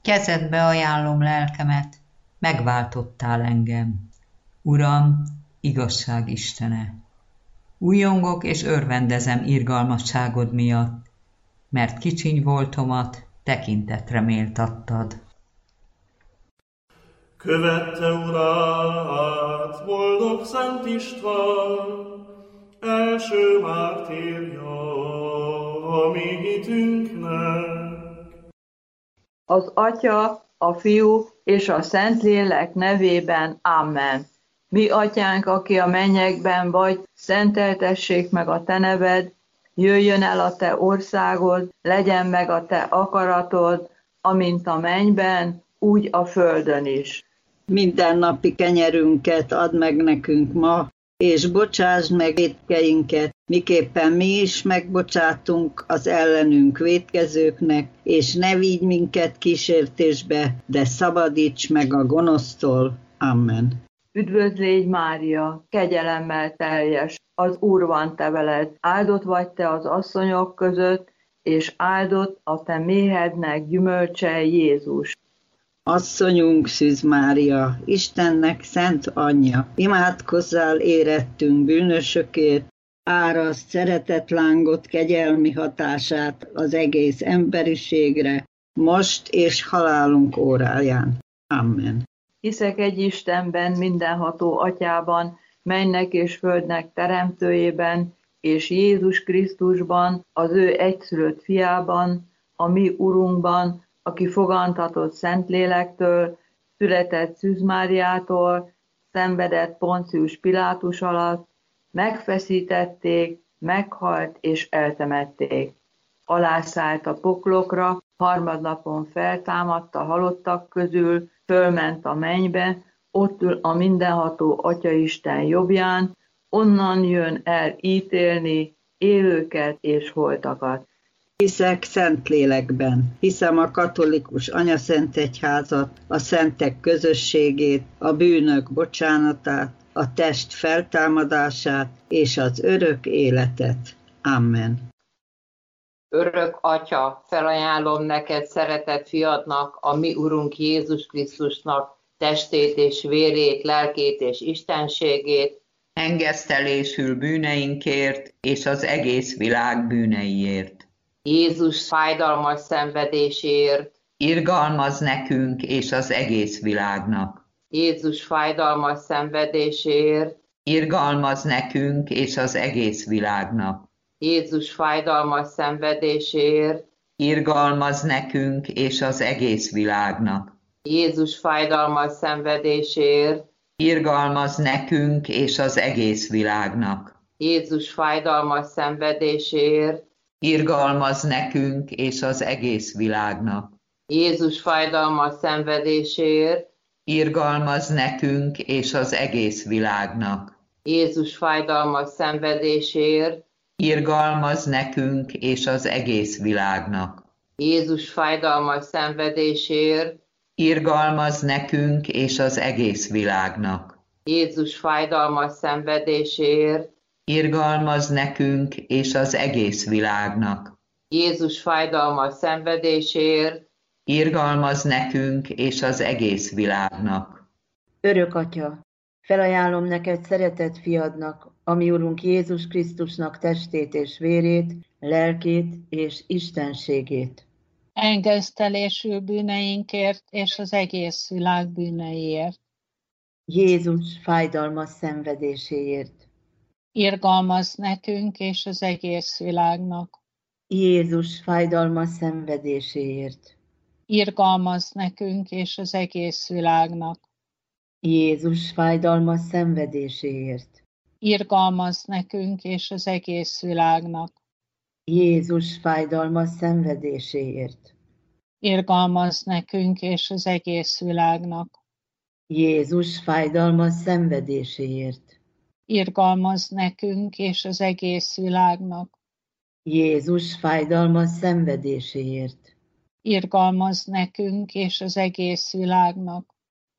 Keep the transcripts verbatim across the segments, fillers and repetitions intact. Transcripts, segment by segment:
Kezedbe ajánlom lelkemet, megváltottál engem. Uram, igazság Istene! Újjongok és örvendezem irgalmasságod miatt, mert kicsiny voltomat tekintetre méltattad. Követte urát, boldog Szent István, első mártírja a mi hitünknek. Az Atya, a Fiú és a Szentlélek nevében. Amen. Mi atyánk, aki a mennyekben vagy, szenteltessék meg a te neved, jöjjön el a te országod, legyen meg a te akaratod, amint a mennyben, úgy a földön is. Mindennapi kenyerünket add meg nekünk ma, és bocsásd meg vétkeinket, miképpen mi is megbocsátunk az ellenünk vétkezőknek, és ne vigy minket kísértésbe, de szabadíts meg a gonosztól. Amen. Üdvözlégy Mária, kegyelemmel teljes, az Úr van te veled, áldott vagy te az asszonyok között, és áldott a te méhednek gyümölcse Jézus. Asszonyunk Szűz Mária, Istennek szent anyja, imádkozzál érettünk bűnösökért, áraszt szeretetlángot, kegyelmi hatását az egész emberiségre, most és halálunk óráján. Amen. Hiszek egy Istenben, mindenható Atyában, mennek és földnek teremtőjében, és Jézus Krisztusban, az ő egyszülött fiában, a mi Urunkban, aki fogantatott Szentlélektől, született Szűz Máriától, szenvedett Poncius Pilátus alatt, megfeszítették, meghalt és eltemették. Alászállt a poklokra, harmadnapon feltámadt a halottak közül, fölment a mennybe, ott ül a mindenható Atyaisten jobbján, onnan jön el ítélni élőket és holtakat. Hiszek Szentlélekben, hiszem a katolikus anyaszentegyházat, a szentek közösségét, a bűnök bocsánatát, a test feltámadását és az örök életet. Amen. Örök Atya, felajánlom neked szeretett fiadnak, a mi Urunk Jézus Krisztusnak testét és vérét, lelkét és istenségét, Engesztelésül bűneinkért és az egész világ bűneiért. Jézus fájdalmas szenvedéséért, Irgalmaz nekünk és az egész világnak. Jézus fájdalmas szenvedéséért, Irgalmaz nekünk és az egész világnak. Jézus fájdalmas szenvedéséért, Irgalmaz nekünk és az egész világnak. Jézus fájdalmas szenvedéséért, Irgalmaz nekünk és az egész világnak. Jézus fájdalmas szenvedéséért, Irgalmaz nekünk és az egész világnak. Jézus fájdalmas szenvedéséért, Irgalmaz nekünk és az egész világnak. Jézus fájdalmas szenvedéséért, Irgalmaz nekünk és az egész világnak. Jézus fájdalmas szenvedéséért, Irgalmaz nekünk és az egész világnak. Jézus fájdalmas szenvedéséért, Irgalmaz nekünk és az egész világnak. Jézus fájdalmas szenvedéséért, Irgalmaz nekünk és az egész világnak. Örök Atya, felajánlom neked szeretett fiadnak, a mi Urunk Jézus Krisztusnak testét és vérét, lelkét és istenségét. Engesztelésül bűneinkért és az egész világ bűneiért. Jézus fájdalmas szenvedéséért. Irgalmaz nekünk és az egész világnak. Jézus fájdalmas szenvedéséért. Irgalmaz nekünk és az egész világnak. Jézus fájdalmas szenvedéséért. Irgalmaz nekünk és az egész világnak. Jézus fájdalmas szenvedéséért. Irgalmaz nekünk és az egész világnak. Jézus fájdalmas szenvedéséért. Irgalmaz nekünk és az egész világnak. Jézus fájdalmas szenvedéséért. Irgalmaz nekünk és az egész világnak.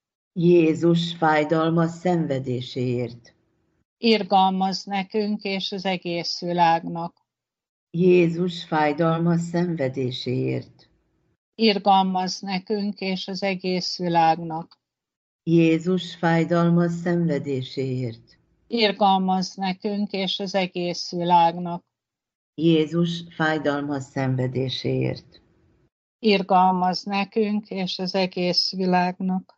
Jézus fájdalmas szenvedéséért. Irgalmaz nekünk és az egész világnak. Jézus fájdalmas szenvedéséért. irgalmaz nekünk és az egész világnak. Jézus fájdalmas szenvedéséért. Irgalmaz nekünk és az egész világnak. Jézus fájdalmas szenvedéséért. Irgalmaz nekünk és az egész világnak.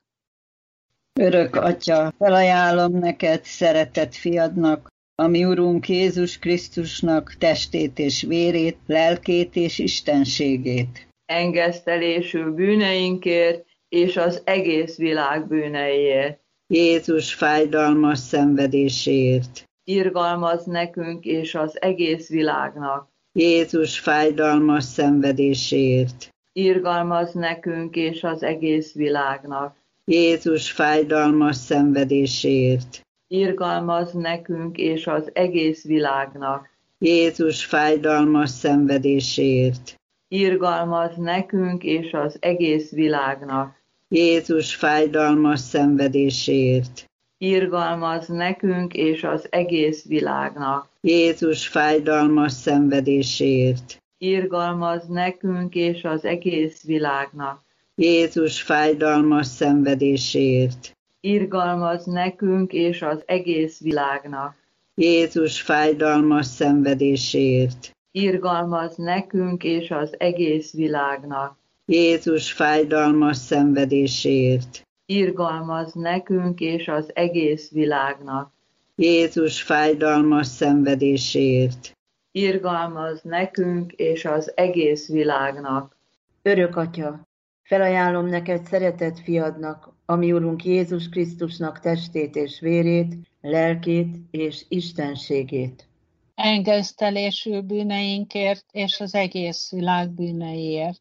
Örök Atya, felajánlom neked, szeretett fiadnak, a mi Urunk Jézus Krisztusnak testét és vérét, lelkét és istenségét. Engesztelésű bűneinkért és az egész világ bűneiért. Jézus fájdalmas szenvedéséért. Irgalmaz nekünk és az egész világnak. Jézus fájdalmas szenvedéséért. Irgalmaz nekünk és az egész világnak. Jézus fájdalmas szenvedéséért. Irgalmaz nekünk és az egész világnak. Jézus fájdalmas szenvedéséért. Irgalmaz nekünk és az egész világnak. Jézus fájdalmas szenvedéséért. Irgalmaz nekünk és az egész világnak. Jézus fájdalmas szenvedéséért. Irgalmaz nekünk és az egész világnak. Jézus fájdalmas szenvedéséért. Irgalmaz nekünk és az egész világnak. Jézus fájdalmas szenvedéséért. Irgalmaz nekünk és az egész világnak. Jézus fájdalmas szenvedéséért. Irgalmaz nekünk és az egész világnak. Jézus fájdalmas szenvedéséért. Irgalmaz nekünk és az egész világnak. Örök Atya, felajánlom neked szeretett fiadnak, a mi Urunk Jézus Krisztusnak testét és vérét, lelkét és istenségét. Engesztelésű bűneinkért és az egész világ bűneiért.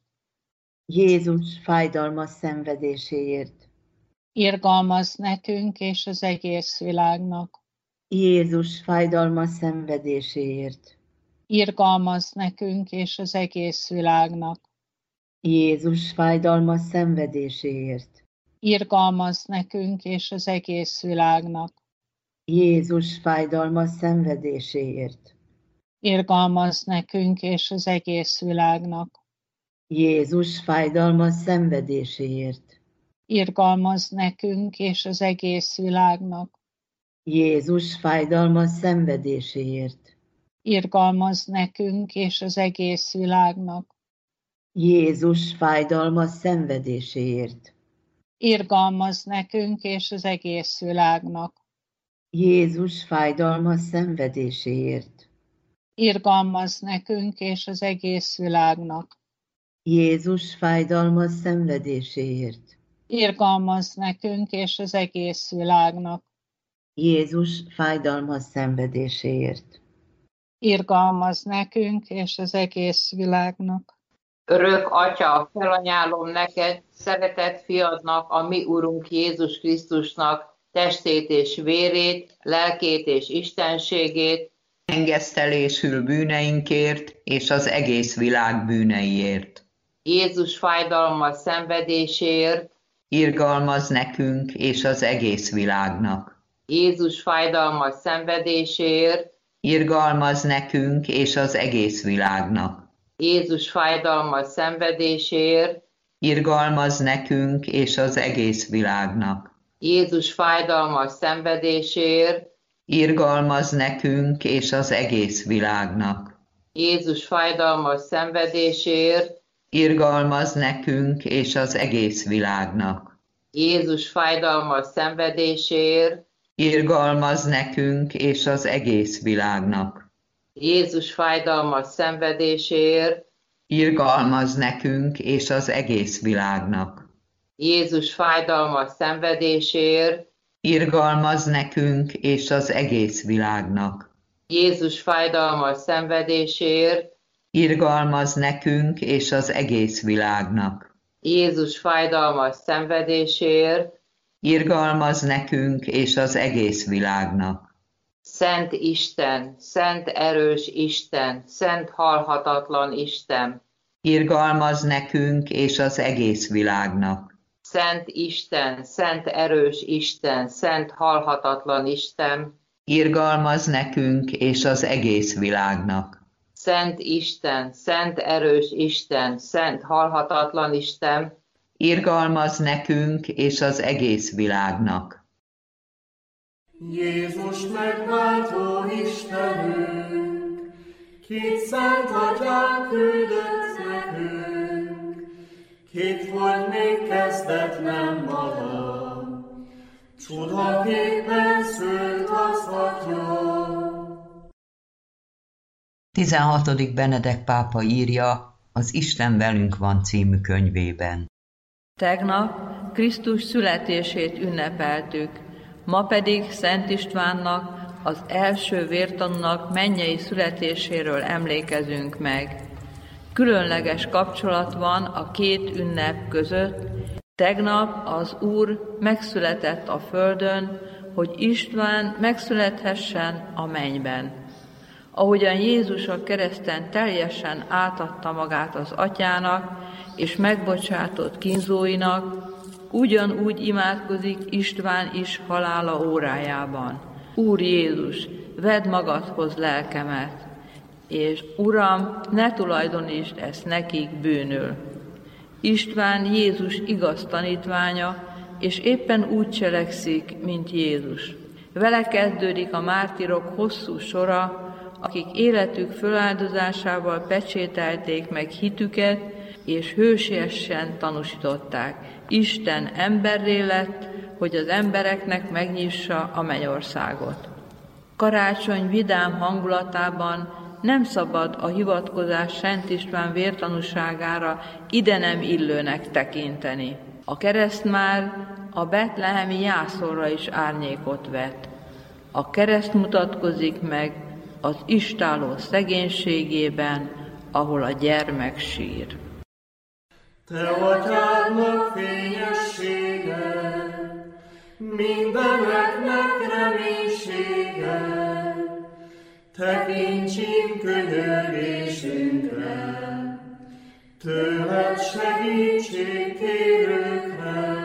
Jézus fájdalmas szenvedéséért. Irgalmaz nekünk és az egész világnak. Jézus fájdalmas szenvedéséért. Irgalmaz nekünk és az egész világnak. Jézus fájdalmas szenvedéséért. Irgalmaz nekünk és az egész világnak. Jézus fájdalmas szenvedéséért. Irgalmaz nekünk és az egész világnak. Jézus fájdalmas szenvedéséért. Irgalmaz nekünk és az egész világnak. Jézus fájdalmas szenvedéséért. Irgalmaz nekünk és az egész világnak. Jézus fájdalmas szenvedéséért. Irgalmaz nekünk és az egész világnak. Jézus fájdalmas szenvedéséért. Irgalmaz nekünk és az egész világnak. Jézus fájdalmas szenvedéséért. Irgalmaz nekünk és az egész világnak. Jézus fájdalmas szenvedéséért. Irgalmaz nekünk és az egész világnak. Örök Atya, felajánlom neked, szeretett fiadnak, a mi Urunk Jézus Krisztusnak testét és vérét, lelkét és istenségét, engesztelésül bűneinkért és az egész világ bűneiért. Jézus fájdalmas szenvedéséért, Irgalmaz nekünk és az egész világnak. Jézus fájdalmas szenvedéséért, Irgalmaz nekünk és az egész világnak. Jézus fájdalmas szenvedéséért, Irgalmaz nekünk és az egész világnak. Jézus fájdalmas szenvedéséért, Irgalmaz nekünk és az egész világnak. Jézus fájdalmas szenvedéséért, Irgalmaz nekünk és az egész világnak. Jézus fájdalmas szenvedéséért, Irgalmaz nekünk és az egész világnak. Jézus fájdalmas szenvedéséért, Irgalmaz nekünk és az egész világnak. Jézus fájdalmas szenvedéséért, Irgalmaz nekünk és az egész világnak. Jézus fájdalmas szenvedéséért, Irgalmaz nekünk és az egész világnak. Jézus fájdalmas szenvedéséért, Irgalmaz nekünk és az egész világnak. Szent Isten, szent erős Isten, szent halhatatlan Isten, Irgalmaz nekünk és az egész világnak. Szent Isten, szent erős Isten, szent halhatatlan Isten, Irgalmaz nekünk és az egész világnak. Szent Isten, szent erős Isten, szent halhatatlan Isten, irgalmaz nekünk és az egész világnak. Jézus megváltó Istenünk, kit szent atyánk küldött nekünk, kit volt még kezdetlen vala, csodaképpen szült az Atya. tizenhatodik Benedek pápa írja az Isten velünk van című könyvében. Tegnap Krisztus születését ünnepeltük, ma pedig Szent Istvánnak, az első vértanúnak mennyei születéséről emlékezünk meg. Különleges kapcsolat van a két ünnep között. Tegnap az Úr megszületett a földön, hogy István megszülethessen a mennyben. Ahogyan Jézus a kereszten teljesen átadta magát az Atyának, és megbocsátott kínzóinak, ugyanúgy imádkozik István is halála órájában. Úr Jézus, vedd magadhoz lelkemet, és Uram, ne tulajdonítsd ezt nekik bűnül. István Jézus igaz tanítványa, és éppen úgy cselekszik, mint Jézus. Vele kezdődik a mártírok hosszú sora, akik életük föláldozásával pecsételték meg hitüket, és hősiesen tanúsították. Isten emberré lett, hogy az embereknek megnyissa a mennyországot. Karácsony vidám hangulatában nem szabad a hivatkozás Szent István vértanúságára ide nem illőnek tekinteni. A kereszt már a betlehemi jászolra is árnyékot vet. A kereszt mutatkozik meg az istálló szegénységében, ahol a gyermek sír. Te atyádnak fényessége, mindeneknek reménysége, tekintsünk könyörgésünkre, tőled segítségkérőkre.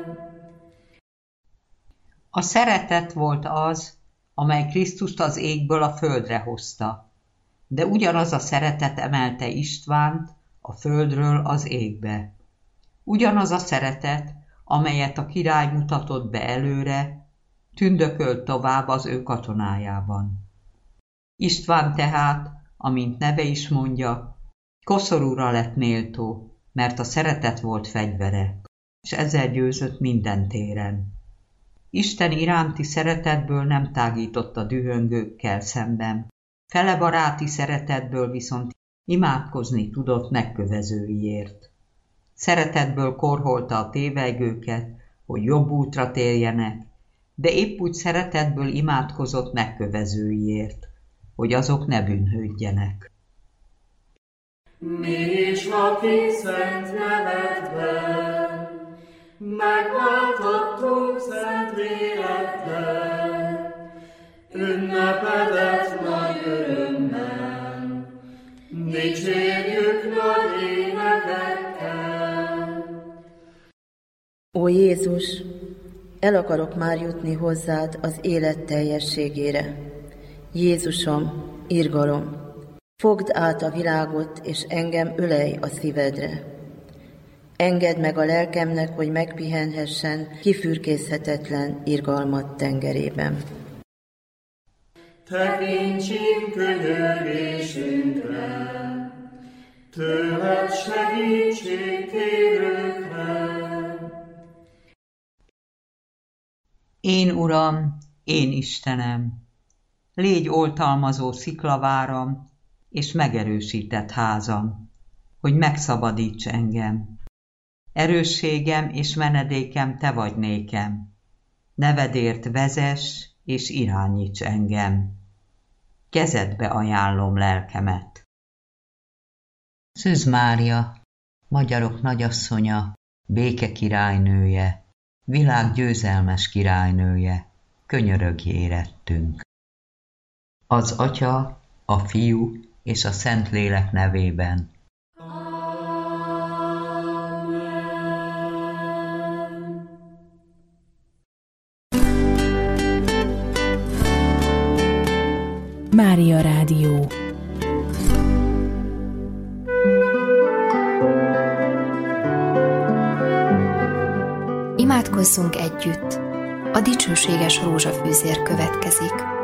A szeretet volt az, amely Krisztust az égből a földre hozta, de ugyanaz a szeretet emelte Istvánt a földről az égbe. Ugyanaz a szeretet, amelyet a király mutatott be előre, tündökölt tovább az ő katonájában. István tehát, amint neve is mondja, koszorúra lett méltó, mert a szeretet volt fegyvere, és ezzel győzött minden téren. Isten iránti szeretetből nem tágított a dühöngőkkel szemben, fele baráti szeretetből viszont imádkozni tudott megkövezőiért. Szeretetből korholta a tévegőket, hogy jobb útra térjenek, de épp úgy szeretetből imádkozott megkövezőiért, hogy azok ne bűnhődjenek. Mi is, aki szent nevedben, megváltottunk szent lélekkel, ünnepedet nagy örömmel, dicsérjük nagy énekekkel. Ó Jézus, el akarok már jutni hozzád az élet teljességére. Jézusom, irgalom, fogd át a világot, és engem ölelj a szívedre. Engedd meg a lelkemnek, hogy megpihenhessen kifürkészhetetlen irgalmat tengerében. Tekintsünk könyörgésünkre, tőled segítségkérőkre. Én, Uram, én Istenem, légy oltalmazó sziklaváram, és megerősített házam, hogy megszabadíts engem. Erősségem és menedékem te vagy nékem. Nevedért vezess és irányíts engem. Kezedbe ajánlom lelkemet. Szűz Mária, magyarok nagyasszonya, béke királynője, világ győzelmes királynője, könyörögj érettünk. Az Atya, a Fiú és a Szentlélek nevében. Mária Rádió. Imádkozzunk együtt. A dicsőséges rózsafűzér következik.